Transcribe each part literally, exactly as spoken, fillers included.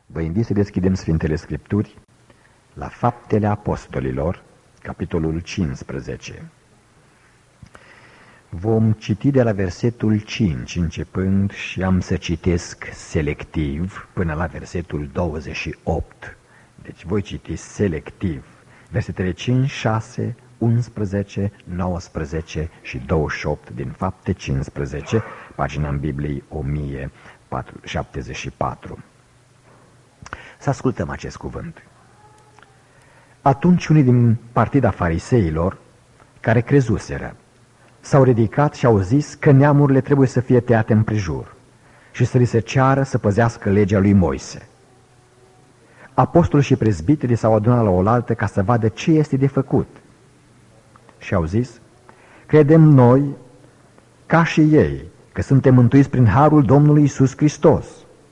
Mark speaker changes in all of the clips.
Speaker 1: Vă invit să deschidem Sfintele Scripturi la Faptele Apostolilor, capitolul cincisprezece. Vom citi de la versetul cinci începând și am să citesc selectiv până la versetul douăzeci și opt. Deci voi citi selectiv versetele cinci, șase, unsprezece, nouăsprezece și douăzeci și opt din Fapte cincisprezece, pagina în Bibliei o mie șaptezeci și patru. Să ascultăm acest cuvânt. Atunci unii din partida fariseilor, care crezuseră, s-au ridicat și au zis că neamurile trebuie să fie tăiate împrejur și să li se ceară să păzească legea lui Moise. Apostolii și prezbiterii s-au adunat la oaltă ca să vadă ce este de făcut. Și au zis: credem noi, ca și ei, că suntem mântuiți prin harul Domnului Iisus Hristos.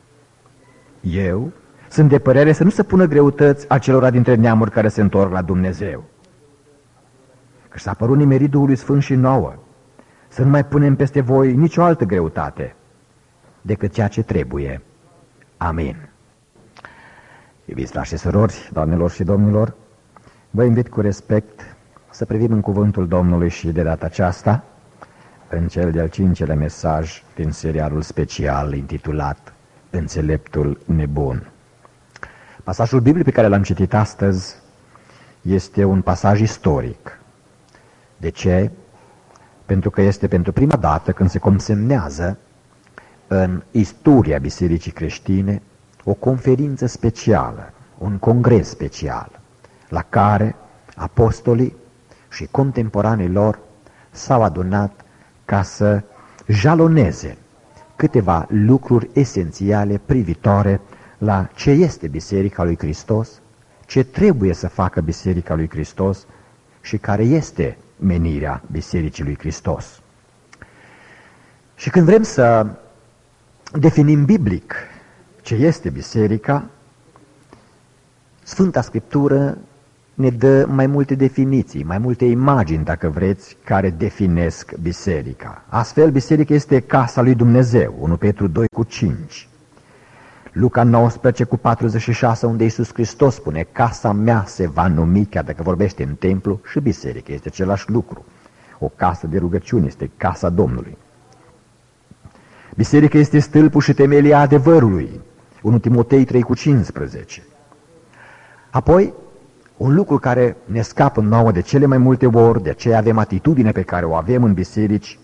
Speaker 1: Eu sunt de părere să nu se pună greutăți acelora dintre neamuri care se întorc la Dumnezeu. Că s-a părut nimerit Duhului Sfânt și nouă, să nu mai punem peste voi nicio altă greutate decât ceea ce trebuie. Amin. Iubiți frați și surori, doamnelor și domnilor, vă invit cu respect să privim în cuvântul Domnului și de data aceasta în cel de-al cincelea mesaj din serialul special intitulat Înțeleptul nebun. Pasajul biblic pe care l-am citit astăzi este un pasaj istoric. De ce? Pentru că este pentru prima dată când se consemnează în istoria Bisericii creștine o conferință specială, un congres special, la care apostolii și contemporanii lor s-au adunat ca să jaloneze câteva lucruri esențiale privitoare la ce este Biserica lui Hristos, ce trebuie să facă Biserica lui Hristos și care este menirea Bisericii lui Hristos. Și când vrem să definim biblic ce este biserica, Sfânta Scriptură ne dă mai multe definiții, mai multe imagini, dacă vreți, care definesc biserica. Astfel, biserica este casa lui Dumnezeu, unu Petru doi cu cinci. Luca nouăsprezece cu patruzeci și șase, unde Iisus Hristos spune: casa mea se va numi, chiar dacă vorbește în templu, și biserica este același lucru. O casă de rugăciune este casa Domnului. Biserica este stâlpul și temelia adevărului, unu Timotei trei cu cincisprezece. Apoi, un lucru care ne scapă nouă de cele mai multe ori, de aceea avem atitudine pe care o avem în biserici,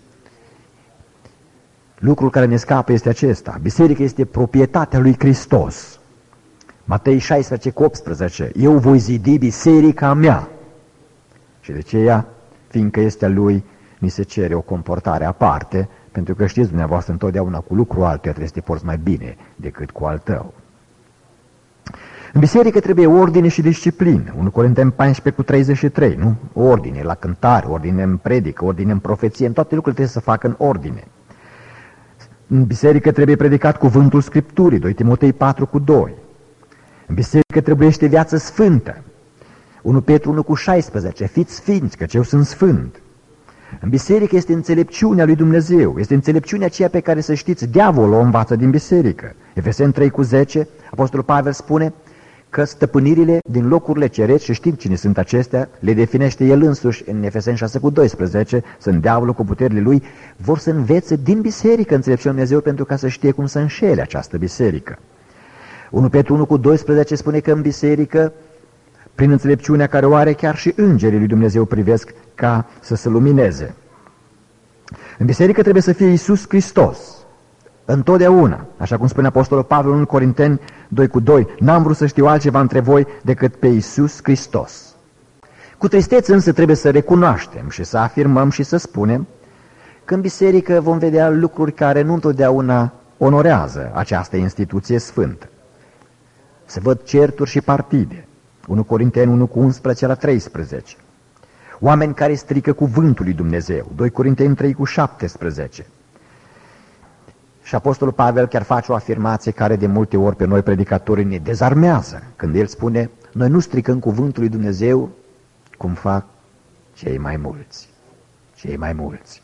Speaker 1: lucrul care ne scapă este acesta: biserica este proprietatea lui Hristos. Matei șaisprezece cu optsprezece, eu voi zidi biserica mea. Și de aceea, fiindcă este a lui, ni se cere o comportare aparte, pentru că știți dumneavoastră, întotdeauna cu lucru altuia trebuie să te porți mai bine decât cu al tău. În biserică trebuie ordine și disciplină, unu Corinteni paisprezece cu treizeci și trei, nu? Ordine la cântare, ordine în predică, ordine în profeție, în toate lucrurile trebuie să facă în ordine. În biserică trebuie predicat cuvântul Scripturii, doi Timotei patru cu doi. În biserică trebuiește viață sfântă, unu Petru unu cu șaisprezece, fiți sfinți, căci eu sunt sfânt. În biserică este înțelepciunea lui Dumnezeu, este înțelepciunea aceea pe care, să știți, diavolul o învață din biserică. Efeseni trei cu zece, Apostolul Pavel spune că stăpânirile din locurile cerești, și știm cine sunt acestea, le definește el însuși în Efeseni șase cu doisprezece, sunt diavolul cu puterile lui, vor să învețe din biserică înțelepciunea Dumnezeu pentru ca să știe cum să înșele această biserică. unu Petru unu cu doisprezece spune că în biserică, prin înțelepciunea care o are, chiar și îngerii lui Dumnezeu privesc ca să se lumineze. În biserică trebuie să fie Iisus Hristos, întotdeauna, așa cum spune Apostolul Pavel în unu Corinteni doi cu doi, n-am vrut să știu altceva între voi decât pe Iisus Hristos. Cu tristețe însă trebuie să recunoaștem și să afirmăm și să spunem că în biserică vom vedea lucruri care nu întotdeauna onorează această instituție sfântă. Se văd certuri și partide, unu Corinteni unu cu unsprezece la treisprezece. Oameni care strică cuvântul lui Dumnezeu, doi Corinteni trei cu șaptesprezece. Și Apostolul Pavel chiar face o afirmație care de multe ori pe noi predicatorii ne dezarmează, când el spune: noi nu stricăm cuvântul lui Dumnezeu cum fac cei mai mulți. Cei mai mulți.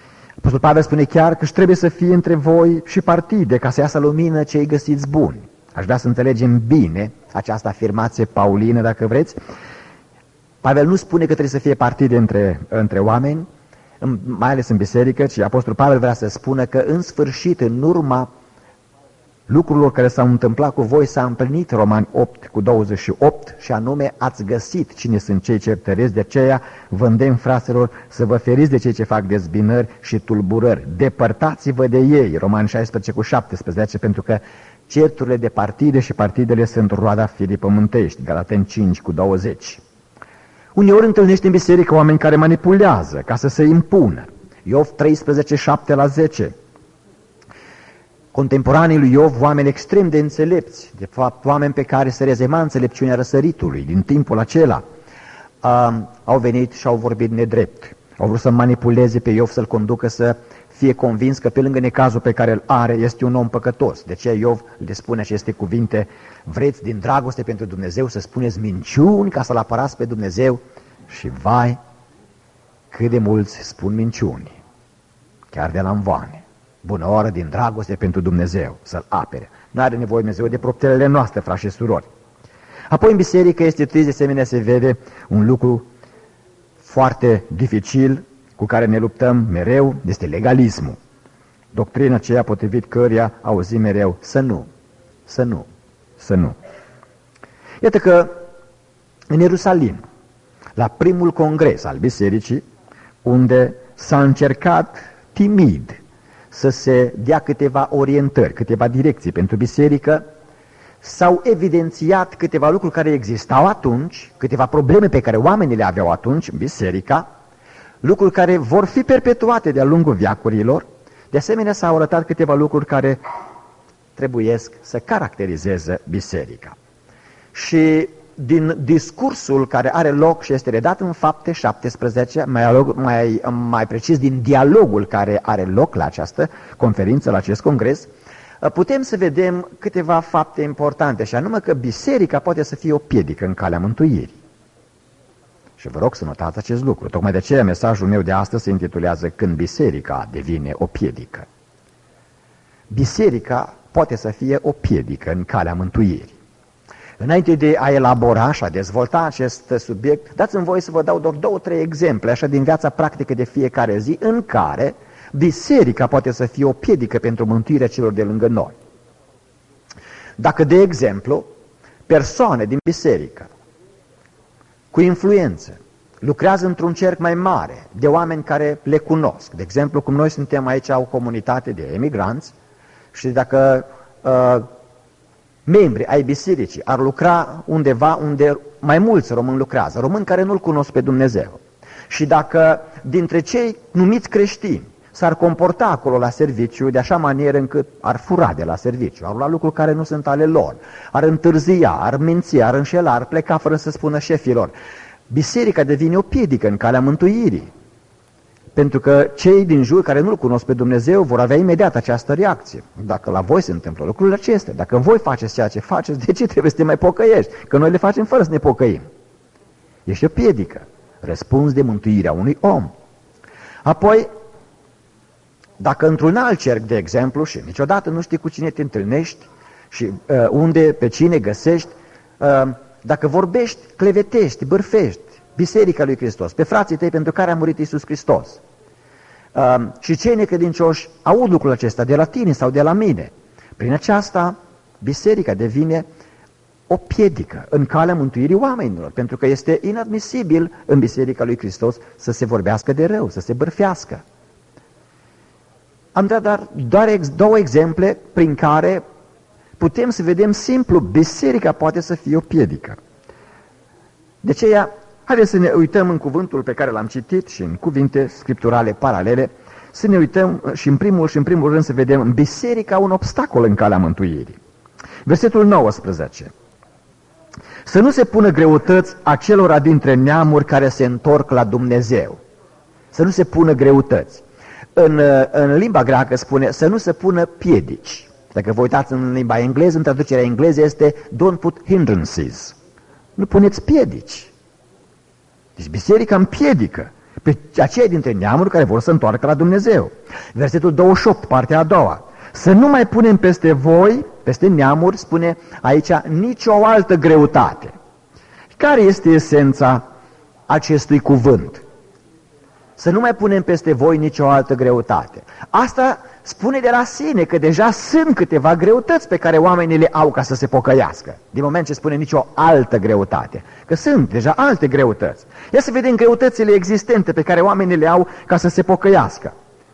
Speaker 1: Apostolul Pavel spune chiar că trebuie să fie între voi și partide, ca să iasă lumină cei găsiți buni. Aș vrea să înțelegem bine această afirmație paulină, dacă vreți. Pavel nu spune că trebuie să fie partide între, între oameni, mai ales în biserică, ci Apostolul Pavel vrea să spună că în sfârșit, în urma lucrurilor care s-au întâmplat cu voi, s-a împlinit Romani opt cu douăzeci și opt, și anume ați găsit cine sunt cei ce tăresc, de aceea vă îndemn, fraților, să vă feriți de cei ce fac dezbinări și tulburări. Depărtați-vă de ei, Romani șaisprezece cu șaptesprezece, pentru că certurile de partide și partidele sunt roada firii pământești, Galateni cinci cu douăzeci. Uneori întâlnești în biserică oameni care manipulează ca să se impună. Iov treisprezece, șapte la zece. Contemporanii lui Iov, oameni extrem de înțelepți, de fapt oameni pe care se rezema înțelepciunea răsăritului din timpul acela, uh, au venit și au vorbit nedrept. Au vrut să manipuleze pe Iov, să-l conducă să fie convins că pe lângă necazul pe care îl are este un om păcătos. De ce Iov le spune aceste cuvinte: vreți din dragoste pentru Dumnezeu să spuneți minciuni ca să-L apărați pe Dumnezeu? Și vai, cât de mulți spun minciuni, chiar de la învoane. Bună oră, din dragoste pentru Dumnezeu, să-L apere. Nu are nevoie Dumnezeu de proptelele noastre, frați și surori. Apoi în biserică este trist, de asemenea, se vede un lucru foarte dificil cu care ne luptăm mereu, este legalismul. Doctrina aceea potrivit căreia auzim mereu să nu, să nu, să nu. Iată că în Ierusalim, la primul congres al bisericii, unde s-a încercat timid să se dea câteva orientări, câteva direcții pentru biserică, s-au evidențiat câteva lucruri care existau atunci, câteva probleme pe care oamenii le aveau atunci în biserica, lucruri care vor fi perpetuate de-a lungul veacurilor. De asemenea, s-au arătat câteva lucruri care trebuiesc să caracterizeze biserica. Și din discursul care are loc și este redat în Fapte șaptesprezece, mai, mai, mai precis din dialogul care are loc la această conferință, la acest congres, putem să vedem câteva fapte importante, și anume că biserica poate să fie o piedică în calea mântuirii. Și vă rog să notați acest lucru. Tocmai de aceea mesajul meu de astăzi se intitulează Când biserica devine o piedică. Biserica poate să fie o piedică în calea mântuirii. Înainte de a elabora și a dezvolta acest subiect, dați-mi voie să vă dau doar două, trei exemple, așa din viața practică de fiecare zi, în care biserica poate să fie o piedică pentru mântuirea celor de lângă noi. Dacă, de exemplu, persoane din biserică cu influență lucrează într-un cerc mai mare de oameni care le cunosc, de exemplu, cum noi suntem aici o comunitate de emigranți, și dacă uh, membri ai bisericii ar lucra undeva unde mai mulți români lucrează, români care nu-L cunosc pe Dumnezeu, și dacă dintre cei numiți creștini s-ar comporta acolo la serviciu de așa manieră încât ar fura de la serviciu, ar lua lucruri care nu sunt ale lor, ar întârzia, ar minți, ar înșela, ar pleca fără să spună șefilor, biserica devine o piedică în calea mântuirii. Pentru că cei din jur care nu-L cunosc pe Dumnezeu vor avea imediat această reacție. Dacă la voi se întâmplă lucrurile acestea, dacă voi faceți ceea ce faceți, de ce trebuie să te mai pocăiești? Că noi le facem fără să ne pocăim. Ești o piedică. Răspuns de mântuirea unui om. Apoi, dacă într-un alt cerc, de exemplu, și niciodată nu știi cu cine te întâlnești și uh, unde, pe cine găsești, uh, dacă vorbești, clevetești, bârfești Biserica lui Hristos, pe frații tăi pentru care a murit Iisus Hristos, uh, și cei necredincioși aud lucrul acesta de la tine sau de la mine, prin aceasta biserica devine o piedică în calea mântuirii oamenilor, pentru că este inadmisibil în Biserica lui Hristos să se vorbească de rău, să se bârfească. Am dat doar, doar două exemple prin care putem să vedem simplu, biserica poate să fie o piedică. De aceea, haideți să ne uităm în cuvântul pe care l-am citit și în cuvinte scripturale paralele, să ne uităm și în primul și în primul rând să vedem biserica un obstacol în calea mântuirii. Versetul nouăsprezece. Să nu se pună greutăți acelora dintre neamuri care se întorc la Dumnezeu. Să nu se pună greutăți. În, în limba greacă spune să nu se pună piedici. Dacă vă uitați în limba engleză, în traducerea engleză este don't put hindrances. Nu puneți piedici. Deci biserica împiedică pe aceia dintre neamuri care vor să întoarcă la Dumnezeu. Versetul douăzeci și opt, partea a doua. Să nu mai punem peste voi Peste neamuri, spune aici, nicio altă greutate. Care este esența acestui cuvânt? Să nu mai punem peste voi nicio altă greutate. Asta spune de la sine că deja sunt câteva greutăți pe care oamenii le au ca să se pocăiască. Din moment ce spune nicio altă greutate. Că sunt deja alte greutăți. Ia să vedem greutățile existente pe care oamenii le au ca să se pocăiască.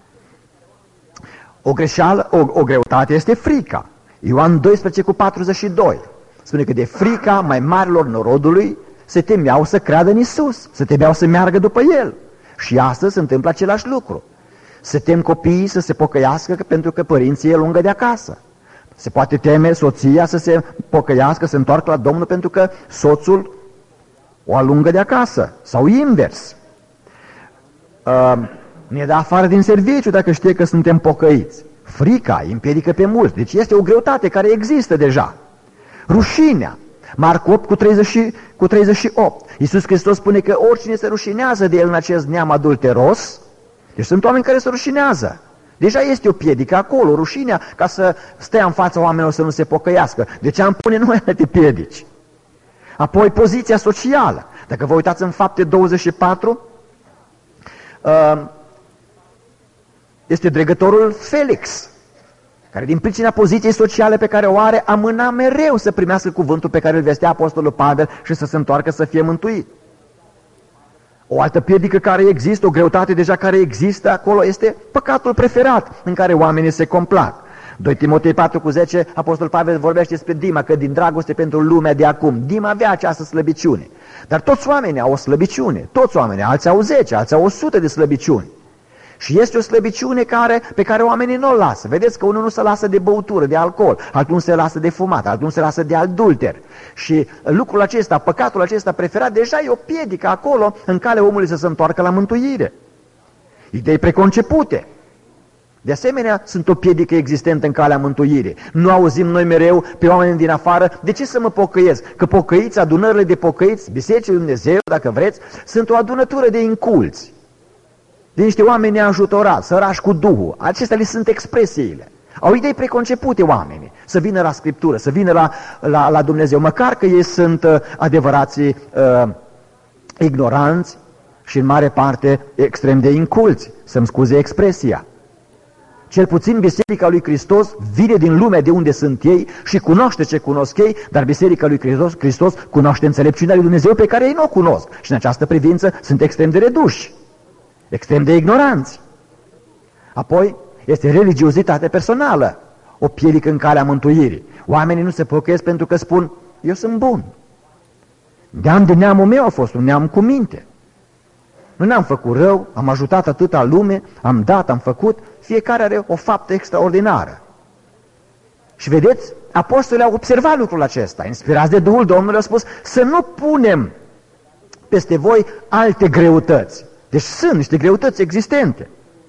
Speaker 1: O greșeală, o, o greutate este frica. Ioan doisprezece cu patruzeci și doi spune că de frica mai marilor norodului se temeau să creadă în Iisus, se temeau să meargă după El. Și astăzi se întâmplă același lucru. Se tem copiii să se pocăiască pentru că părinții îi lungă de acasă. Se poate teme soția să se pocăiască, să se întoarcă la Domnul pentru că soțul o alungă de acasă. Sau invers. Uh, ne dă afară din serviciu dacă știe că suntem pocăiți. Frica îi împiedică pe mulți. Deci este o greutate care există deja. Rușinea. Marcu opt cu treizeci și opt. Iisus Hristos spune că oricine se rușinează de el în acest neam adulteros, deci sunt oameni care se rușinează. Deja este o piedică acolo, rușinea, ca să stea în fața oamenilor să nu se pocăiască. De ce am pune noi alte piedici? Apoi poziția socială. Dacă vă uitați în Fapte douăzeci și patru, este dregătorul Felix, care din pricina poziției sociale pe care o are, amâna mereu să primească cuvântul pe care îl vestea apostolul Pavel și să se întoarcă să fie mântuit. O altă piedică care există, o greutate deja care există acolo, este păcatul preferat în care oamenii se complac. doi Timotei patru cu zece, apostolul Pavel vorbește despre Dima, că din dragoste pentru lumea de acum, Dima avea această slăbiciune. Dar toți oamenii au o slăbiciune, toți oamenii, alții au zece, alții au o sută de slăbiciuni. Și este o slăbiciune care, pe care oamenii nu o lasă. Vedeți că unul nu se lasă de băutură, de alcool, altul nu se lasă de fumat, altul nu se lasă de adulter. Și lucrul acesta, păcatul acesta preferat, deja e o piedică acolo în calea omului să se întoarcă la mântuire. Idei preconcepute. De asemenea, sunt o piedică existentă în calea mântuirii. Nu auzim noi mereu pe oameni din afară, de ce să mă pocăiesc? Că pocăiți, adunările de pocăiți, Bisericii lui Dumnezeu, dacă vreți, sunt o adunătură de inculți. De niște oameni neajutorați, sărași cu Duhul. Acestea le sunt expresiile. Au idei preconcepute oamenii. Să vină la Scriptură, să vină la, la, la Dumnezeu. Măcar că ei sunt uh, adevărații uh, ignoranți și în mare parte extrem de inculți. Să-mi scuze expresia. Cel puțin Biserica lui Hristos vine din lumea de unde sunt ei și cunoaște ce cunosc ei, dar Biserica lui Hristos, Hristos cunoaște înțelepciunea lui Dumnezeu pe care ei nu o cunosc. Și în această privință sunt extrem de reduși. Extrem de ignoranți. Apoi este religiozitatea personală, o piedică în calea mântuirii. Oamenii nu se pocăiesc pentru că spun, eu sunt bun. Neam de neamul meu a fost un neam cu minte. Nu ne-am făcut rău, am ajutat atâta lume, am dat, am făcut, fiecare are o faptă extraordinară. Și vedeți, apostolii au observat lucrul acesta, inspirați de Duhul Domnului, au spus să nu punem peste voi alte greutăți. Deci sunt niște greutăți existente.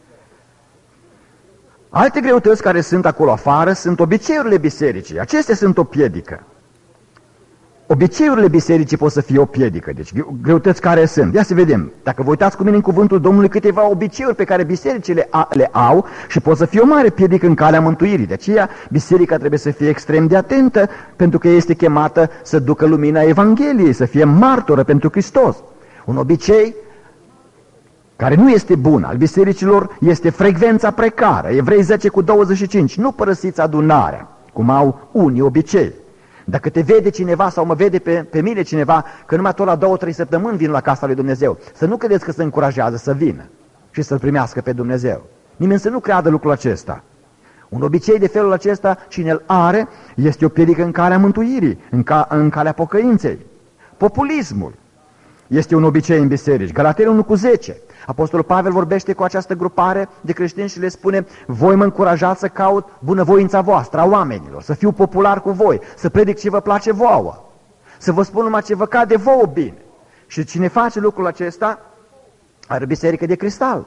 Speaker 1: Alte greutăți care sunt acolo afară sunt obiceiurile bisericii. Acestea sunt o piedică. Obiceiurile bisericii pot să fie o piedică. Deci greutăți care sunt. Ia să vedem. Dacă vă uitați cu mine în cuvântul Domnului câteva obiceiuri pe care bisericile le au și pot să fie o mare piedică în calea mântuirii. De aceea biserica trebuie să fie extrem de atentă pentru că este chemată să ducă lumina Evangheliei, să fie martoră pentru Hristos. Un obicei care nu este bun al bisericilor este frecvența precară. Evrei zece cu douăzeci și cinci. Nu părăsiți adunarea, cum au unii obicei. Dacă te vede cineva sau mă vede pe, pe mine cineva că numai tot la două, trei săptămâni vin la casa lui Dumnezeu, să nu credeți că se încurajează să vină și să-L primească pe Dumnezeu. Nimeni să nu creadă lucrul acesta. Un obicei de felul acesta, cine îl are, este o piedică în calea mântuirii, în, ca, în calea pocăinței. Populismul este un obicei în biserici. Galateni unu cu zece. Apostolul Pavel vorbește cu această grupare de creștini și le spune: voi mă încurajați să caut bunăvoința voastră, a oamenilor, să fiu popular cu voi, să predic ce vă place vouă, să vă spun numai ce vă cade vouă bine. Și cine face lucrul acesta are biserică de cristal.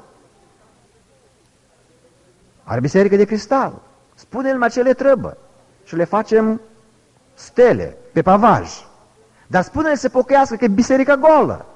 Speaker 1: Are biserică de cristal. Spune-l numai ce le trebuie și le facem stele pe pavaj. Dar spune-le să pocăiască că e biserica goală.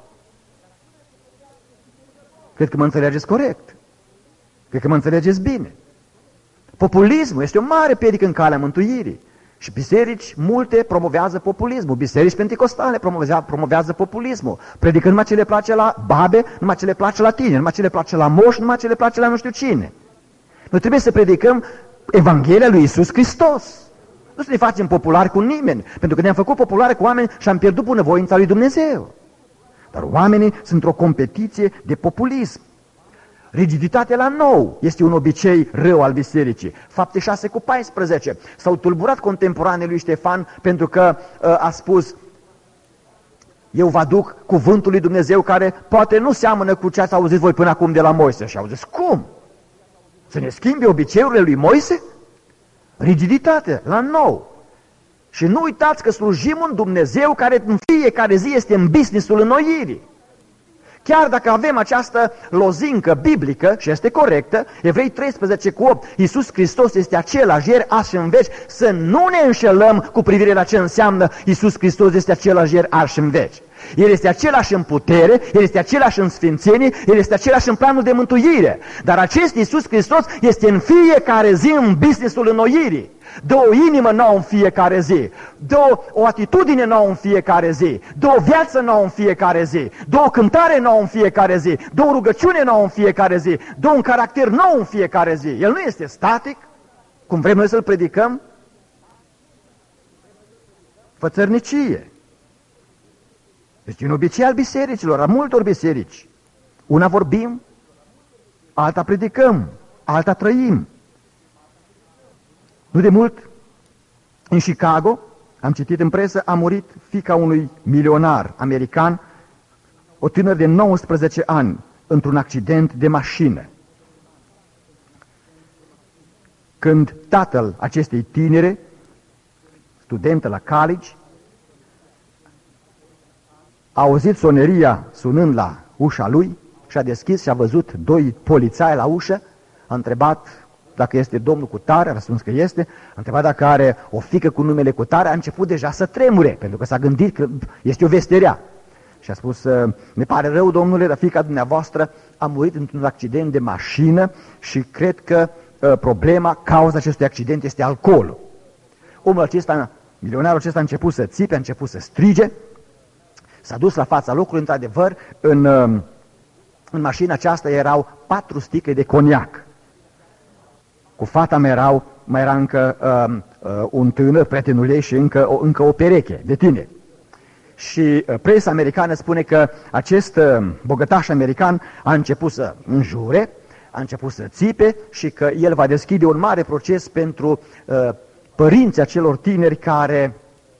Speaker 1: Cred că mă înțelegeți corect. Cred că mă înțelegeți bine. Populismul este o mare piedică în calea mântuirii. Și biserici multe promovează populismul, biserici penticostale promovează, promovează populismul, predică numai ce le place la babe, numai ce le place la tine, numai ce le place la moș, numai ce le place la nu știu cine. Noi trebuie să predicăm Evanghelia lui Iisus Hristos. Nu să ne facem populari cu nimeni, pentru că ne-am făcut populari cu oameni și am pierdut bunăvoința lui Dumnezeu. Dar oamenii sunt într-o competiție de populism. Rigiditatea la nou este un obicei rău al bisericii. Fapte șase cu paisprezece. S-au tulburat contemporanei lui Ștefan pentru că uh, a spus: eu vă aduc cuvântul lui Dumnezeu care poate nu seamănă cu ce ați auzit voi până acum de la Moise. Și au zis: cum? Să ne schimbe obiceiurile lui Moise? Rigiditate la nou. Și nu uitați că slujim un Dumnezeu care în fiecare zi este în businessul înnoirii. Chiar dacă avem această lozincă biblică, și este corectă, Evrei treisprezece cu opt, Iisus Hristos este același ieri, azi și în veci, să nu ne înșelăm cu privire la ce înseamnă Iisus Hristos este același ieri, azi și în veci. El este același în putere, El este același în sfințenie, El este același în planul de mântuire. Dar acest Iisus Hristos este în fiecare zi în businessul înnoirii. Dă o inimă nouă în fiecare zi, dă o atitudine nouă în fiecare zi, dă o viață nouă în fiecare zi, dă o cântare nouă în fiecare zi, dă o rugăciune nouă în fiecare zi, dă un caracter nou în fiecare zi. El nu este static, cum vrem noi să-L predicăm. Fățărnicie. Este un obicei al bisericilor, a multor biserici. Una vorbim, alta predicăm, alta trăim. Nu de mult, în Chicago, am citit în presă, a murit fiica unui milionar american, o tânără de nouăsprezece ani, într-un accident de mașină. Când tatăl acestei tinere, studentă la college, a auzit soneria sunând la ușa lui și a deschis și a văzut doi polițai la ușă, a întrebat dacă este domnul Cutare, a răspuns că este, a întrebat dacă are o fiică cu numele Cutare, a început deja să tremure, pentru că s-a gândit că este o vesterea. Și a spus: ne pare rău, domnule, dar fiica dumneavoastră a murit într-un accident de mașină și cred că uh, problema, cauza acestui accident este alcoolul. Omul acesta, milionarul acesta a început să țipe, a început să strige, s-a dus la fața locului, într-adevăr, în, uh, în mașina aceasta erau patru sticle de coniac. Cu fata mea erau, mai era încă uh, uh, un tânăr, prietenul ei, și încă o, încă o pereche de tineri. Și uh, presa americană spune că acest uh, bogătaș american a început să înjure, a început să țipe și că el va deschide un mare proces pentru uh, părinții acelor tineri care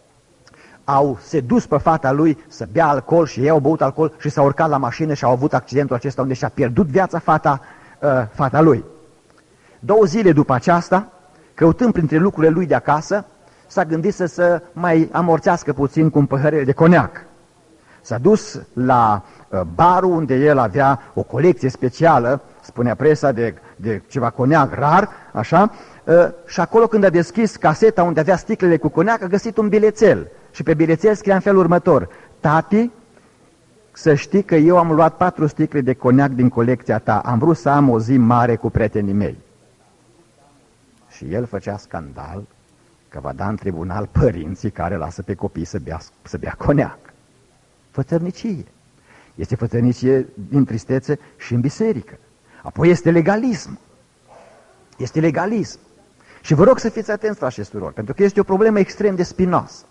Speaker 1: au sedus pe fata lui să bea alcool și ei au băut alcool și s-au urcat la mașină și au avut accidentul acesta unde și-a pierdut viața fata, uh, fata lui. Două zile după aceasta, căutând printre lucrurile lui de acasă, s-a gândit să se mai amorțească puțin cu un păhărel de coniac. S-a dus la uh, barul unde el avea o colecție specială, spunea presa, de, de ceva coniac rar, așa, uh, și acolo când a deschis caseta unde avea sticlele cu coniac, a găsit un bilețel. Și pe bilețel scria în felul următor: tati, să știi că eu am luat patru sticle de coniac din colecția ta, am vrut să am o zi mare cu prietenii mei. Și el făcea scandal că va da în tribunal părinții care lasă pe copii să bea, să bea coniac. Fățărnicie. Este fățărnicie din tristețe și în biserică. Apoi este legalism. Este legalism. Și vă rog să fiți atenți, frați și surori, pentru că este o problemă extrem de spinoasă.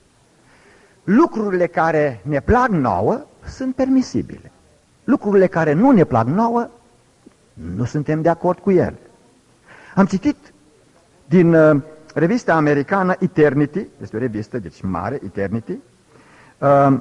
Speaker 1: Lucrurile care ne plac nouă sunt permisibile. Lucrurile care nu ne plac nouă, nu suntem de acord cu ele. Am citit din uh, revista americană Eternity, este o revistă, deci mare, Eternity, uh,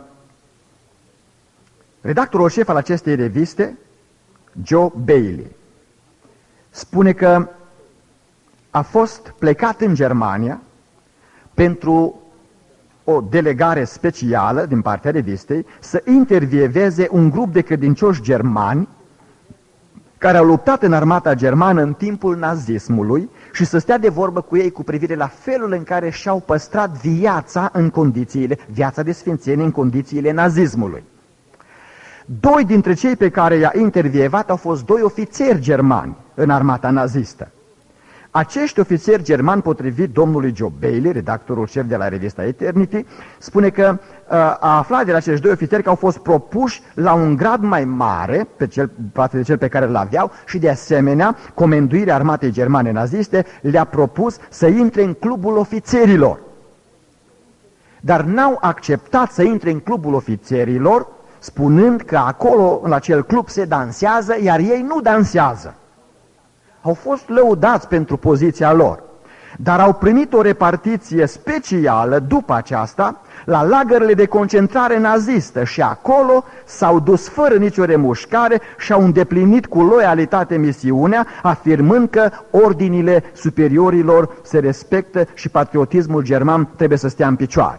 Speaker 1: redactorul șef al acestei reviste, Joe Bailey, spune că a fost plecat în Germania pentru o delegare specială din partea revistei să intervieveze un grup de credincioși germani care au luptat în armata germană în timpul nazismului și să stea de vorbă cu ei cu privire la felul în care și-au păstrat viața în condițiile, viața de sfințenie în condițiile nazismului. Doi dintre cei pe care i-a intervievat au fost doi ofițeri germani în armata nazistă. Acești ofițeri germani, potrivit domnului Joe Bailey, redactorul șef de la revista Eternity, spune că a aflat de la acești doi ofițeri că au fost propuși la un grad mai mare pe cel, față de cel pe care îl aveau și de asemenea comenduirea armatei germane naziste le-a propus să intre în clubul ofițerilor. Dar n-au acceptat să intre în clubul ofițerilor, spunând că acolo, în acel club, se dansează, iar ei nu dansează. Au fost lăudați pentru poziția lor, dar au primit o repartiție specială după aceasta la lagărele de concentrare nazistă și acolo s-au dus fără nicio remușcare și au îndeplinit cu loialitate misiunea, afirmând că ordinile superiorilor se respectă și patriotismul german trebuie să stea în picioare.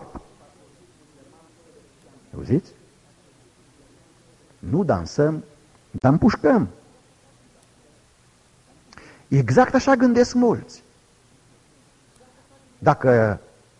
Speaker 1: Auziți? Nu dansăm, dar împușcăm. Exact așa gândesc mulți. Dacă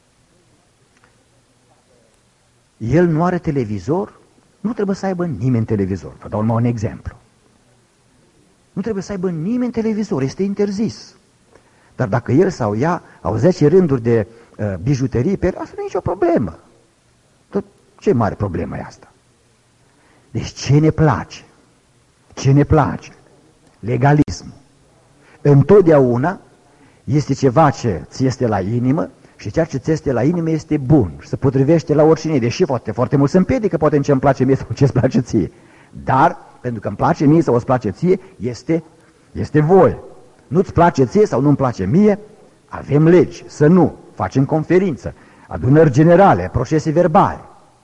Speaker 1: el nu are televizor, nu trebuie să aibă nimeni televizor. Vă dau numai un exemplu. Nu trebuie să aibă nimeni televizor, este interzis. Dar dacă el sau ea au zece rânduri de uh, bijuterii pe el, asta nu e nicio problemă. Tot ce mare problemă e asta? Deci ce ne place? Ce ne place? Legalismul. Întotdeauna este ceva ce ți este la inimă și ceea ce ți este la inimă este bun și se potrivește la oricine, deși poate foarte mult se împiedică, poate în ce îmi place mie sau ce îți place ție. Dar, pentru că îmi place mie sau îți place ție, este, este voie. Nu-ți place ție sau nu-mi place mie, avem legi, să nu, facem conferință, adunări generale, procese verbale.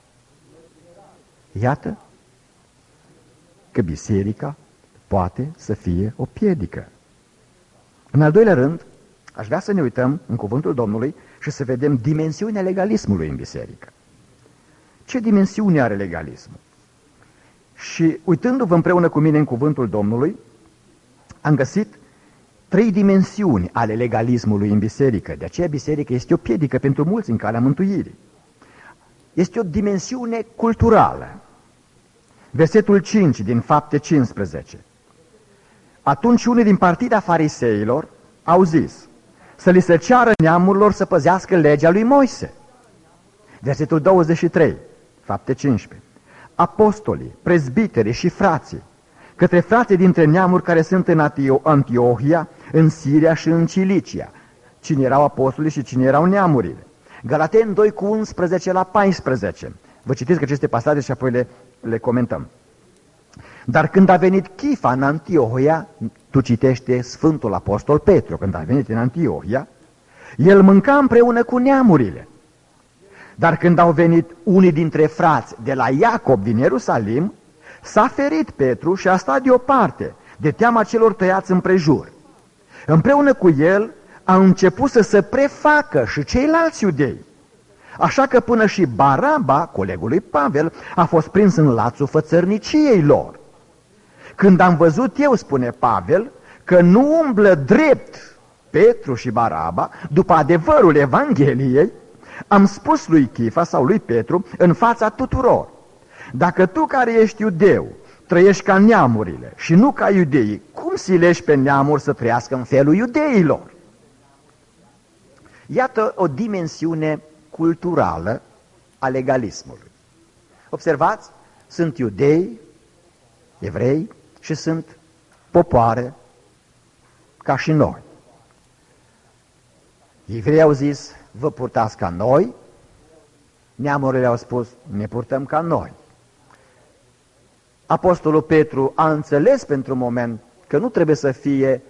Speaker 1: Iată că biserica poate să fie o piedică. În al doilea rând, aș vrea să ne uităm în cuvântul Domnului și să vedem dimensiunea legalismului în biserică. Ce dimensiune are legalismul? Și uitându-vă împreună cu mine în cuvântul Domnului, am găsit trei dimensiuni ale legalismului în biserică. De aceea biserica este o piedică pentru mulți în calea mântuirii. Este o dimensiune culturală. Versetul cinci din Fapte cincisprezece. Atunci unii din partida fariseilor au zis să li se ceară neamurilor să păzească legea lui Moise. Versetul douăzeci și trei, Fapte cincisprezece. Apostolii, prezbiterii și frații, către frații dintre neamuri care sunt în Antiohia, în Siria și în Cilicia. Cine erau apostolii și cine erau neamurile. Galateni doi cu unsprezece la paisprezece. Vă citiți aceste pasaje și apoi le, le comentăm. Dar când a venit Chifa în Antiohia, tu citește Sfântul Apostol Petru, când a venit în Antiohia, el mânca împreună cu neamurile. Dar când au venit unii dintre frați de la Iacob din Ierusalim, s-a ferit Petru și a stat deoparte, de teama celor tăiați împrejur. Împreună cu el a început să se prefacă și ceilalți iudei. Așa că până și Baraba, colegul lui Pavel, a fost prins în lațul fățărniciei lor. Când am văzut eu, spune Pavel, că nu umblă drept Petru și Baraba, după adevărul Evangheliei, am spus lui Chifa sau lui Petru în fața tuturor: dacă tu care ești iudeu trăiești ca neamurile și nu ca iudeii, cum silești pe neamuri să trăiască în felul iudeilor? Iată o dimensiune culturală a legalismului. Observați, sunt iudei, evrei și sunt popoare ca și noi. Evrei au zis, vă purtați ca noi, neamurile au spus, ne purtăm ca noi. Apostolul Petru a înțeles pentru un moment că nu trebuie să fie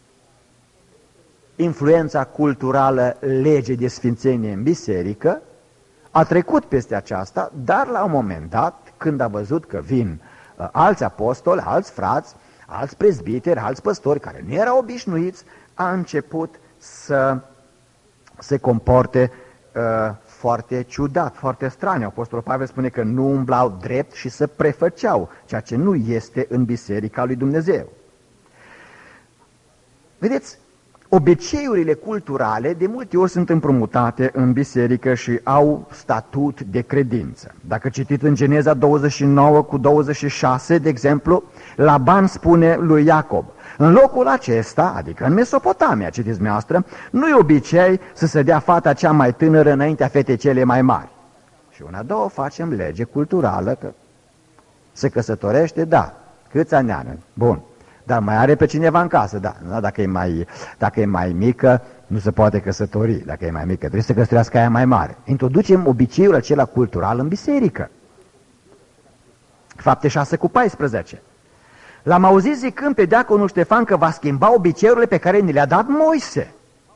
Speaker 1: influența culturală lege de sfințenie în biserică, a trecut peste aceasta, dar la un moment dat, când a văzut că vin uh, alți apostoli, alți frați, alți prezbiteri, alți păstori care nu erau obișnuiți, a început să se comporte uh, foarte ciudat, foarte straniu. Apostolul Pavel spune că nu umblau drept și se prefăceau, ceea ce nu este în biserica lui Dumnezeu. Vedeți, obiceiurile culturale de multe ori sunt împrumutate în biserică și au statut de credință. Dacă citiți în Geneza douăzeci și nouă cu douăzeci și șase, de exemplu, Laban spune lui Iacob: În locul acesta, adică în Mesopotamia, citiți dumneavoastră, nu e obicei să se dea fata cea mai tânără înaintea fetei cele mai mari. Și una, două, facem lege culturală că se căsătorește, da, câți ani are, bun, dar mai are pe cineva în casă, da, da dacă, e mai, dacă e mai mică, nu se poate căsători, dacă e mai mică, trebuie să căsătorească aia mai mare. Introducem obiceiul acela cultural în biserică. Fapte șase cu paisprezece. L-am auzit zicând pe diaconul Ștefan că va schimba obiceiurile pe care ni le-a dat Moise.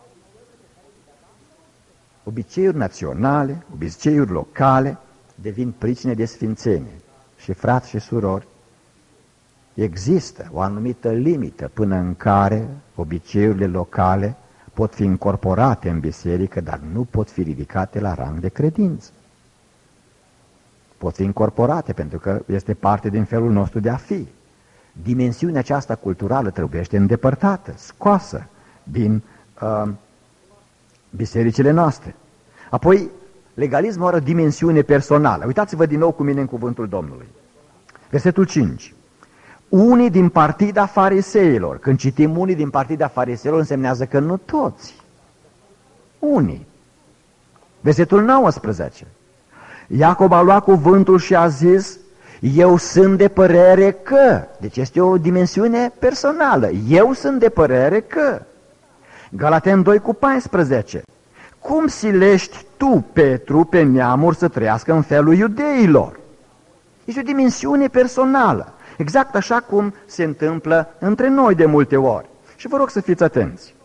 Speaker 1: Obiceiuri naționale, obiceiuri locale devin pricine de sfințenie. Și frați și surori, există o anumită limită până în care obiceiurile locale pot fi incorporate în biserică, dar nu pot fi ridicate la rang de credință. Pot fi incorporate pentru că este parte din felul nostru de a fi. Dimensiunea aceasta culturală trebuiește îndepărtată, scoasă din uh, bisericile noastre. Apoi, legalismul are o dimensiune personală. Uitați-vă din nou cu mine în cuvântul Domnului. Versetul cinci. Unii din partida fariseilor. Când citim unii din partida fariseilor, însemnează că nu toți. Unii. Versetul nouăsprezece. Iacob a luat cuvântul și a zis: eu sunt de părere că. Deci este o dimensiune personală. Eu sunt de părere că. Galaten doi cu paisprezece. Cum silești tu, Petru, pe neamuri să trăiască în felul iudeilor? Este o dimensiune personală. Exact așa cum se întâmplă între noi de multe ori. Și vă rog să fiți atenți.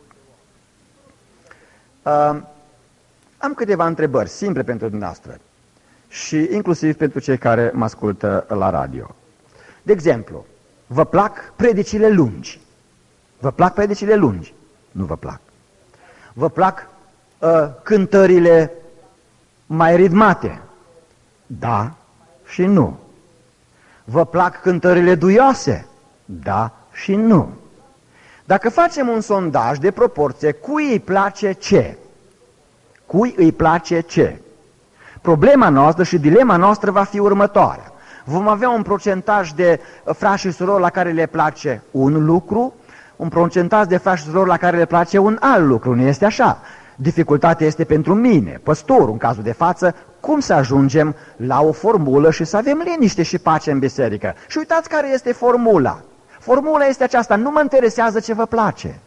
Speaker 1: Uh, am câteva întrebări simple pentru dumneavoastră și inclusiv pentru cei care mă ascultă la radio. De exemplu, vă plac predicile lungi? Vă plac predicile lungi? Nu vă plac. Vă plac uh, cântările mai ritmate? Da și nu. Vă plac cântările duioase? Da și nu. Dacă facem un sondaj de proporție, cui îi place ce? Cui îi place ce? Problema noastră și dilema noastră va fi următoarea. Vom avea un procentaj de frați și surori la care le place un lucru, un procentaj de frați și surori la care le place un alt lucru. Nu este așa. Dificultatea este pentru mine, păstorul, în cazul de față, cum să ajungem la o formulă și să avem liniște și pace în biserică. Și uitați care este formula. Formula este aceasta: nu mă interesează ce vă place.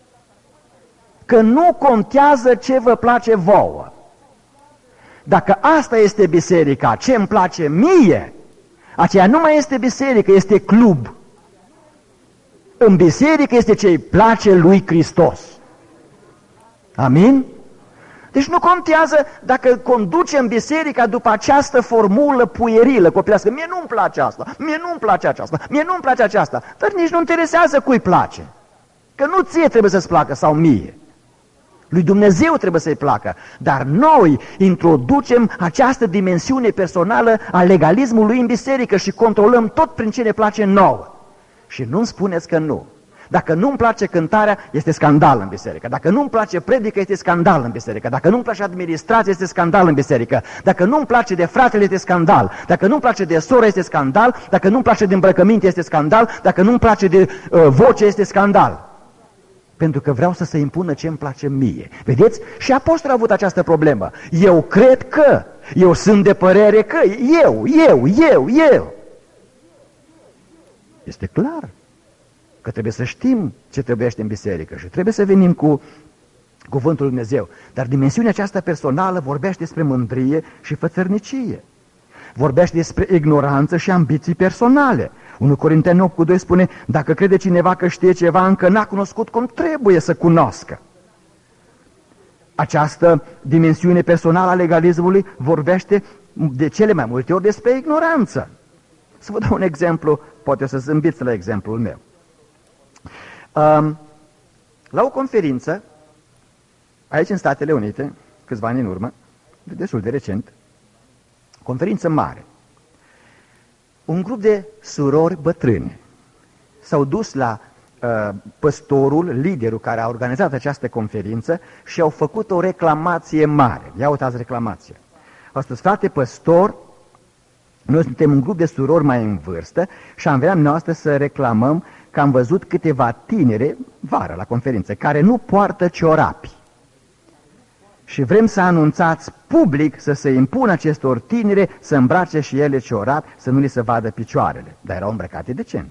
Speaker 1: Că nu contează ce vă place vouă. Dacă asta este biserica, ce îmi place mie, aceea nu mai este biserică, este club. În biserică este ce îi place lui Hristos. Amin? Deci nu contează dacă conducem biserica după această formulă puierilă, copilească. Mie nu-mi place asta, mie nu-mi place aceasta, mie nu-mi place aceasta. Dar nici nu interesează cui place. Că nu ție trebuie să-ți placă sau mie. Lui Dumnezeu trebuie să-i placă. Dar noi introducem această dimensiune personală a legalismului în biserică și controlăm tot prin ce ne place nouă. Și nu-mi spuneți că nu. Dacă nu-mi place cântarea, este scandal în biserică. Dacă nu-mi place predică, este scandal în biserică. Dacă nu-mi place administrația, este scandal în biserică. Dacă nu-mi place de fratele, este scandal. Dacă nu-mi place de soră, este scandal. Dacă nu-mi place de îmbrăcăminte, este scandal. Dacă nu-mi place de uh, voce, este scandal. Pentru că vreau să se impună ce îmi place mie. Vedeți? Și apostolul a avut această problemă. Eu cred că, eu sunt de părere că, eu, eu, eu, eu. Este clar că trebuie să știm ce trebuiește în biserică și trebuie să venim cu cuvântul lui Dumnezeu. Dar dimensiunea aceasta personală vorbește despre mândrie și fățărnicie. Vorbește despre ignoranță și ambiții personale. unu Corinteni opt cu doi spune: dacă crede cineva că știe ceva, încă n-a cunoscut cum trebuie să cunoască. Această dimensiune personală a legalismului vorbește de cele mai multe ori despre ignoranță. Să vă dau un exemplu, poate o să zâmbiți la exemplul meu. Um, la o conferință, aici în Statele Unite, câțiva ani în urmă, destul de recent, conferință mare, un grup de surori bătrâne s-au dus la uh, păstorul, liderul care a organizat această conferință și au făcut o reclamație mare. Ia uitați reclamația. Au spus: frate păstor, noi suntem un grup de surori mai în vârstă și am vrea noastră să reclamăm că am văzut câteva tinere, vară la conferință, care nu poartă ciorapi. Și vrem să anunțați public să se impună acestor tinere să îmbrace și ele ciorapi, să nu li se vadă picioarele. Dar erau îmbrăcate decent.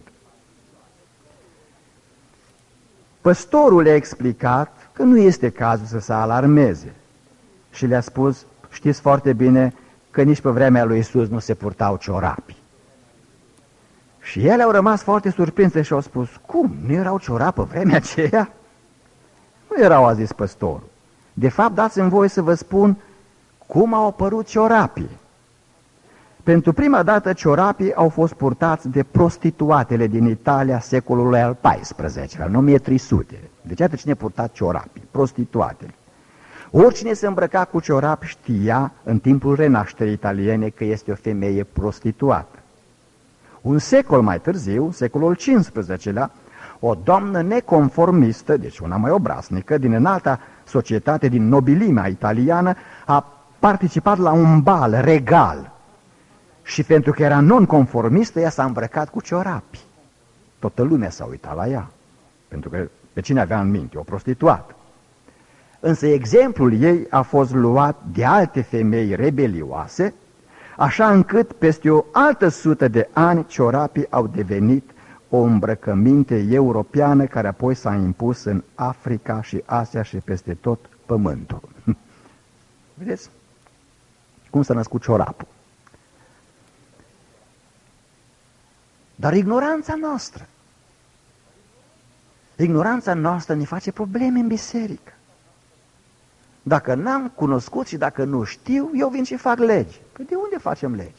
Speaker 1: Păstorul le-a explicat că nu este cazul să se alarmeze. Și le-a spus, știți foarte bine că nici pe vremea lui Iisus nu se purtau ciorapi. Și ele au rămas foarte surprinse și au spus, cum, nu erau ciorapi pe vremea aceea? Nu erau, a zis păstorul. De fapt, dați-mi voie să vă spun cum au apărut ciorapii. Pentru prima dată, ciorapii au fost purtați de prostituatele din Italia secolului al paisprezecelea, în o mie trei sute. Deci, iată cine purta ciorapii, prostituatele. Oricine se îmbrăca cu ciorapi știa, în timpul renașterii italiene, că este o femeie prostituată. Un secol mai târziu, secolul cincisprezecelea, o doamnă neconformistă, deci una mai obraznică, din înalta societate, din nobilimea italiană, a participat la un bal regal. Și pentru că era nonconformistă, ea s-a îmbrăcat cu ciorapi. Toată lumea s-a uitat la ea, pentru că pe cine avea în minte? O prostituată. Însă exemplul ei a fost luat de alte femei rebelioase, așa încât peste o altă sută de ani ciorapii au devenit o îmbrăcăminte europeană care apoi s-a impus în Africa și Asia și peste tot pământul. Vedeți? Cum s-a născut ciorapul. Dar ignoranța noastră, ignoranța noastră ne face probleme în biserică. Dacă n-am cunoscut și dacă nu știu, eu vin și fac legi. Păi de unde facem legi?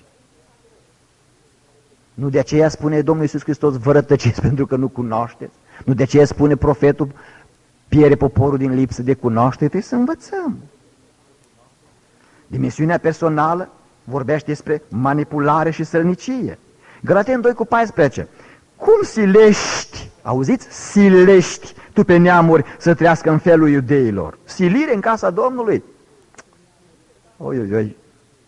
Speaker 1: Nu de aceea spune Domnul Iisus Hristos, vă rătăciți pentru că nu cunoașteți? Nu de aceea spune profetul, pierde poporul din lipsă de cunoaștere? Trebuie să învățăm. Dimensiunea personală vorbește despre manipulare și sălnicie. Galateni doi cu paisprezece. Cum silești, auziți? Silești tu pe neamuri să trăiască în felul iudeilor. Silire în casa Domnului. Oi, oi, oi.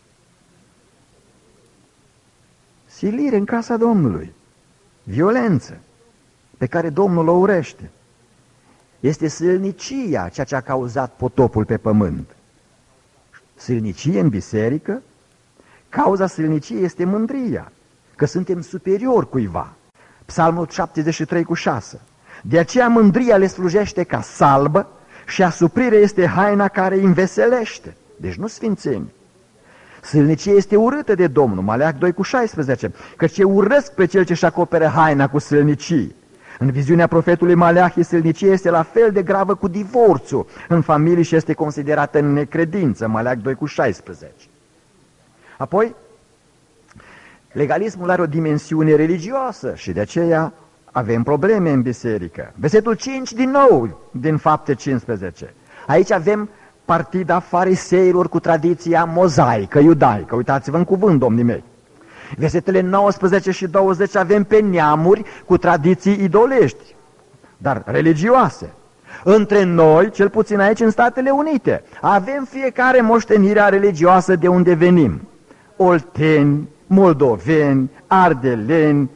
Speaker 1: Silire în casa Domnului. Violență pe care Domnul o urește. Este sâlnicia ceea ce a cauzat potopul pe pământ. Sâlnicie în biserică, cauza sâlniciei este mândria, că suntem superiori cuiva. Psalmul șaptezeci și trei cu șase. De aceea mândria le slujește ca salbă și asuprirea este haina care îi înveselește. Deci nu sfințenie. Sâlnicia este urâtă de Domnul, Maleac doi cu șaisprezece, căci e urăsc pe cel ce-și acoperă haina cu sâlnicii. În viziunea profetului Maleahi, sâlnicia este la fel de gravă cu divorțul în familie și este considerată în necredință, Maleac doi cu șaisprezece. Apoi, legalismul are o dimensiune religioasă și de aceea avem probleme în biserică. Versetul cinci din nou din Fapte cincisprezece. Aici avem partida fariseilor cu tradiția mozaică, iudaică. Uitați-vă în cuvânt, domnii mei. Versetele nouăsprezece și douăzeci avem pe neamuri cu tradiții idolești, dar religioase. Între noi, cel puțin aici în Statele Unite, avem fiecare moștenirea religioasă de unde venim. Olteni, moldoveni, ardeleni,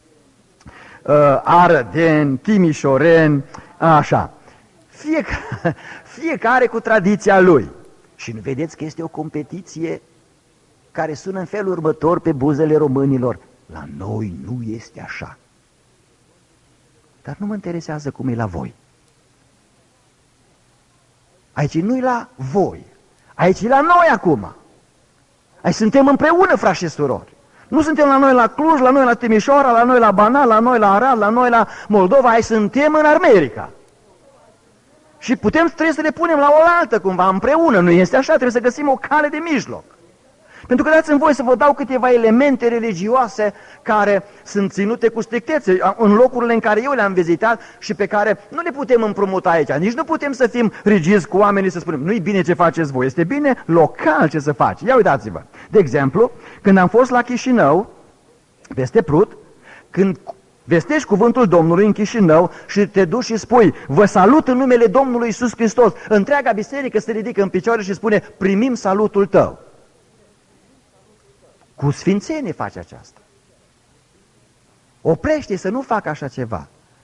Speaker 1: arădeni, timișoreni, așa. Fiecare, fiecare cu tradiția lui. Și nu vedeți că este o competiție care sună în felul următor pe buzele românilor. La noi nu este așa. Dar nu mă interesează cum e la voi. Aici nu-i la voi. Aici e la noi acum. Aici suntem împreună, frați și surori. Nu suntem la noi la Cluj, la noi la Timișoara, la noi la Banat, la noi la Arad, la noi la Moldova. Aici suntem în America. Și putem, trebuie să le punem la oaltă cumva, împreună. Nu este așa, trebuie să găsim o cale de mijloc. Pentru că dați-mi voie să vă dau câteva elemente religioase care sunt ținute cu strictețe în locurile în care eu le-am vizitat și pe care nu le putem împrumuta aici. Nici nu putem să fim rigizi cu oamenii să spunem, nu-i bine ce faceți voi, este bine local ce să faci. Ia uitați-vă. De exemplu, când am fost la Chișinău, peste Prut, când vestești cuvântul Domnului în Chișinău și te duci și spui, vă salut în numele Domnului Iisus Hristos, întreaga biserică se ridică în picioare și spune, primim salutul tău. Cu sfințenie face aceasta. Oprește să nu facă așa ceva.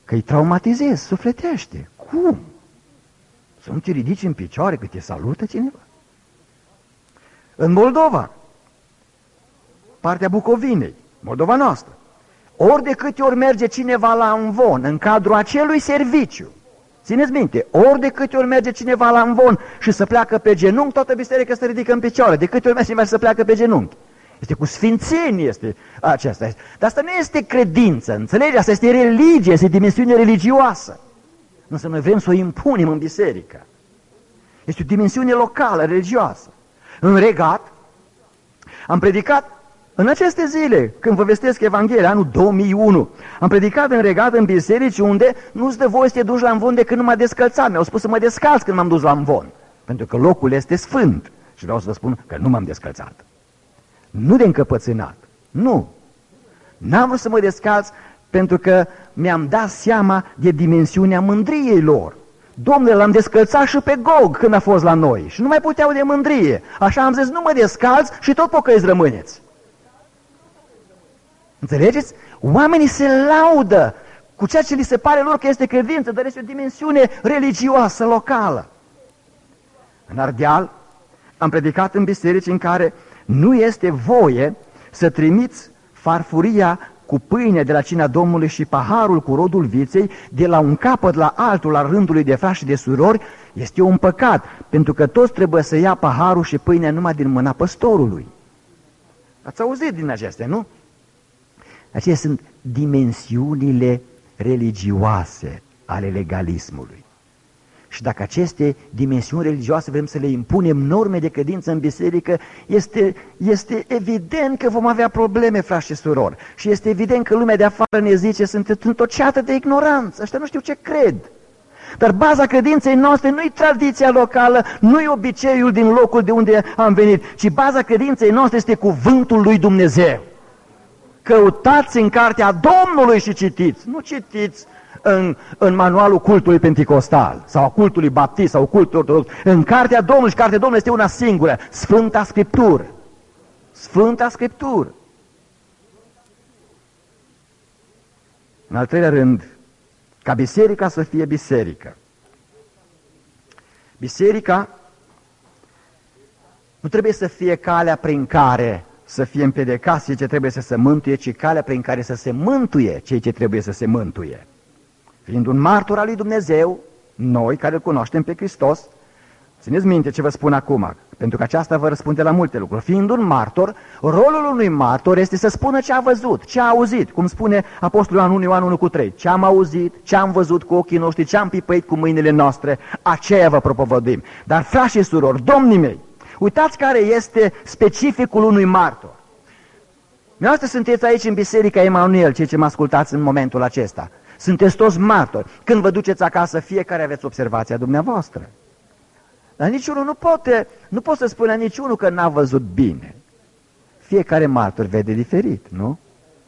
Speaker 1: că îi traumatizezi, sufletește. Cum? Să nu te ridici în picioare că te salută cineva? În Moldova, partea Bucovinei, Moldova noastră, ori de câte ori merge cineva la învon în cadrul acelui serviciu, țineți minte, ori de câte ori merge cineva la învon și să pleacă pe genunchi, toată biserica se ridică în picioare. De câte ori merge cineva să pleacă pe genunchi. Este cu sfințenie, este aceasta. Dar asta nu este credință, înțelegi? Asta este religie, este dimensiune religioasă. Însă noi vrem să o impunem în biserică. Este o dimensiune locală, religioasă. În Regat am predicat în aceste zile, când vă vestesc Evanghelia, anul două mii unu, am predicat în Regat, în biserici, unde nu-ți dă voie să te duci la învon decât nu m-a descălțat. Mi-au spus să mă descalț când m-am dus la învon, pentru că locul este sfânt. Și vreau să vă spun că nu m-am descălțat. Nu de încăpățânat, nu. N-am vrut să mă descalț pentru că mi-am dat seama de dimensiunea mândriei lor. Domnule, l-am descălțat și pe Gog când a fost la noi și nu mai puteau de mândrie. Așa am zis, nu mă descalț și tot pocăiți rămâneți. Înțelegeți? Oamenii se laudă cu ceea ce li se pare lor că este credință, dar este o dimensiune religioasă, locală. În Ardeal am predicat în biserici în care nu este voie să trimiți farfuria cu pâine de la cina Domnului și paharul cu rodul viței de la un capăt la altul al rândului de frați și de surori. Este un păcat, pentru că toți trebuie să ia paharul și pâinea numai din mâna păstorului. Ați auzit din acestea, nu? Acestea sunt dimensiunile religioase ale legalismului. Și dacă aceste dimensiuni religioase vrem să le impunem norme de credință în biserică, este, este evident că vom avea probleme, frați și surori. Și este evident că lumea de afară ne zice, sunt într-o ceată de ignoranță, ăștia nu știu ce cred. Dar baza credinței noastre nu-i tradiția locală, nu-i obiceiul din locul de unde am venit, ci baza credinței noastre este cuvântul lui Dumnezeu. Căutați în cartea Domnului și citiți, nu citiți în, în manualul cultului penticostal sau a cultului baptist sau cultului ortodox. În cartea Domnului, și cartea Domnului este una singură, Sfânta Scriptură. Sfânta Scriptură. În al treilea rând, ca biserica să fie biserică. Biserica nu trebuie să fie calea prin care să fie împiedicați cei ce trebuie să se mântuie, ci calea prin care să se mântuie cei ce trebuie să se mântuie. Fiind un martor al lui Dumnezeu, noi care îl cunoaștem pe Hristos, țineți minte ce vă spun acum, pentru că aceasta vă răspunde la multe lucruri. Fiind un martor, rolul unui martor este să spună ce a văzut, ce a auzit, cum spune Apostolul Ioan unu Ioan unu cu trei, ce am auzit, ce am văzut cu ochii noștri, ce am pipăit cu mâinile noastre, aceea vă propovăduim. Dar, frați și surori, domnii mei, uitați care este specificul unui martor. Dumneavoastră sunteți aici în Biserica Emanuel, cei ce mă ascultați în momentul acesta. Sunteți toți martori. Când vă duceți acasă, fiecare aveți observația dumneavoastră. Dar niciunul nu poate, nu pot să spună niciunul că n-a văzut bine. Fiecare martor vede diferit, nu?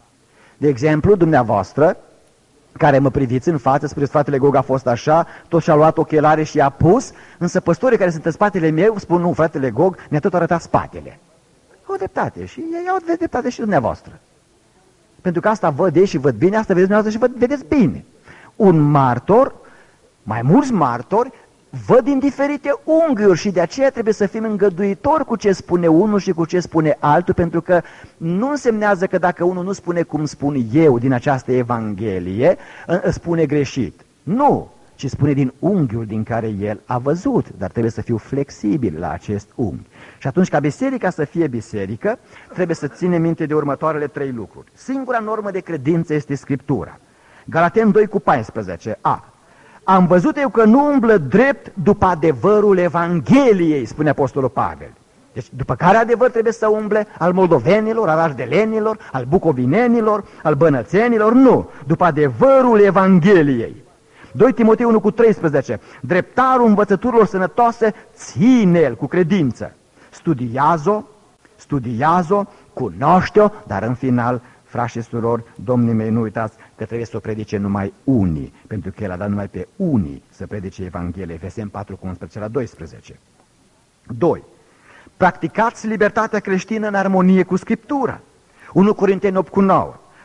Speaker 1: De exemplu, dumneavoastră, care mă priviți în față, spuneți, fratele Gog a fost așa, tot și-a luat ochelare și i-a pus, însă păstorii care sunt în spatele meu spun, nu, fratele Gog ne-a tot arătat spatele. Au dreptate și ei au dreptate și dumneavoastră. Pentru că asta văd ei și văd bine, asta vedeți dumneavoastră și văd, vedeți bine. Un martor, mai mulți martori, văd din diferite unghiuri și de aceea trebuie să fim îngăduitori cu ce spune unul și cu ce spune altul, pentru că nu însemnează că dacă unul nu spune cum spun eu din această Evanghelie, spune greșit. Nu, ci spune din unghiul din care el a văzut, dar trebuie să fiu flexibil la acest unghi. Și atunci, ca biserica să fie biserică, trebuie să ținem minte de următoarele trei lucruri. Singura normă de credință este Scriptura. Galateni doi cu paisprezece. A. Am văzut eu că nu umblă drept după adevărul Evangheliei, spune Apostolul Pavel. Deci după care adevăr trebuie să umble? Al moldovenilor, al ardelenilor, al bucovinenilor, al bănățenilor? Nu, după adevărul Evangheliei. doi Timotei unu cu treisprezece. Dreptarul învățăturilor sănătoase, ține-l cu credință. Studiază-o, studiază-o, cunoaște-o, dar în final, frați și surori, domnii mei, nu uitați că trebuie să o predice numai unii, pentru că el a dat numai pe unii să predice Evanghelia, Efeseni patru cu unsprezece la doisprezece. doi. Practicați libertatea creștină în armonie cu Scriptura. unu Corinteni opt cu nouă.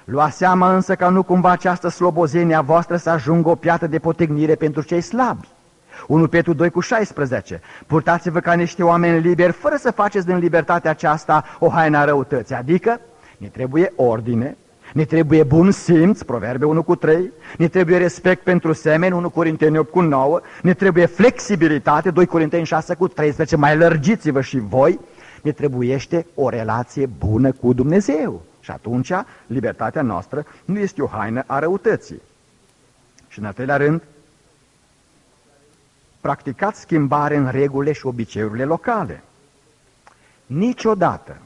Speaker 1: Luați seama însă ca nu cumva această slobozenie a voastră să ajungă o piatră de potignire pentru cei slabi. unu Petru doi cu șaisprezece. Purtați-vă ca niște oameni liberi, fără să faceți din libertatea aceasta o haină a răutății. Adică, ne trebuie ordine, ne trebuie bun simț, Proverbe unu cu trei, ne trebuie respect pentru semeni, unu Corinteni opt cu nouă, ne trebuie flexibilitate, doi Corinteni șase cu treisprezece, mai lărgiți-vă și voi, ne trebuiește o relație bună cu Dumnezeu. Și atunci, libertatea noastră nu este o haină a răutății. Și în al treilea rând, practicați schimbare în regulile și obiceiurile locale. Niciodată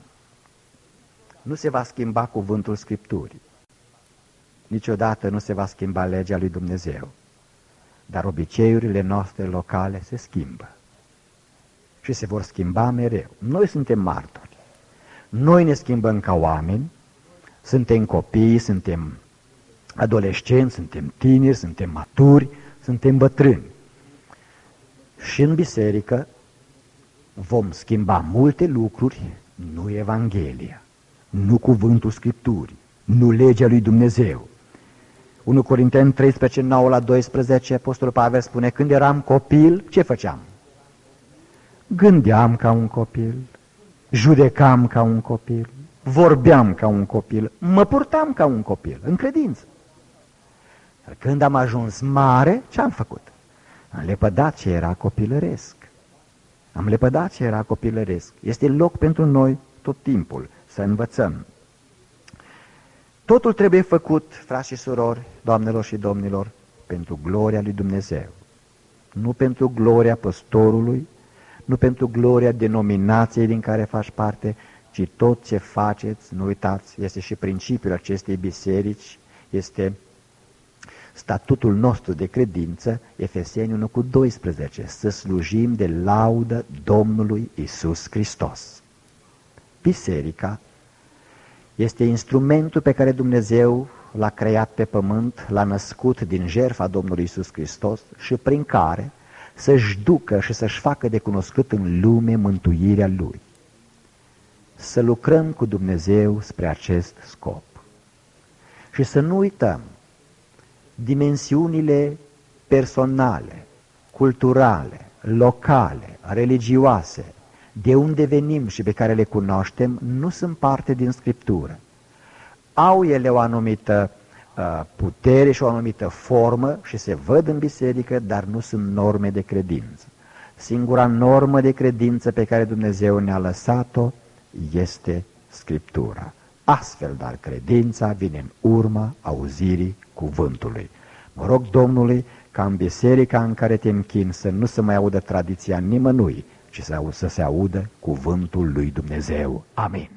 Speaker 1: nu se va schimba cuvântul Scripturii. Niciodată nu se va schimba legea lui Dumnezeu. Dar obiceiurile noastre locale se schimbă. Și se vor schimba mereu. Noi suntem martori. Noi ne schimbăm ca oameni. Suntem copii, suntem adolescenți, suntem tineri, suntem maturi, suntem bătrâni. Și în biserică vom schimba multe lucruri, nu Evanghelia, nu cuvântul Scripturii, nu legea lui Dumnezeu. unu Corinteni treisprezece, nouă la doisprezece, Apostolul Pavel spune, când eram copil, ce făceam? Gândeam ca un copil, judecam ca un copil, vorbeam ca un copil, mă purtam ca un copil, în credință. Dar când am ajuns mare, ce am făcut? Am lepădat ce era copilăresc. Am lepădat ce era copilăresc. Este loc pentru noi tot timpul să învățăm. Totul trebuie făcut, frați și surori, doamnelor și domnilor, pentru gloria lui Dumnezeu. Nu pentru gloria păstorului, nu pentru gloria denominației din care faci parte, ci tot ce faceți, nu uitați, este și principiul acestei biserici, este statutul nostru de credință, Efeseni unu cu doisprezece, să slujim de laudă Domnului Iisus Hristos. Biserica este instrumentul pe care Dumnezeu l-a creat pe pământ, l-a născut din jertfa Domnului Iisus Hristos și prin care să-și ducă și să-și facă de cunoscut în lume mântuirea Lui. Să lucrăm cu Dumnezeu spre acest scop. Și să nu uităm dimensiunile personale, culturale, locale, religioase, de unde venim și pe care le cunoaștem, nu sunt parte din Scriptură. Au ele o anumită uh, putere și o anumită formă și se văd în biserică, dar nu sunt norme de credință. Singura normă de credință pe care Dumnezeu ne-a lăsat-o este Scriptura. Astfel, dar, credința vine în urma auzirii cuvântului. Mă rog Domnului ca în biserica în care te închin să nu se mai audă tradiția nimănui, ci să se audă cuvântul lui Dumnezeu. Amin.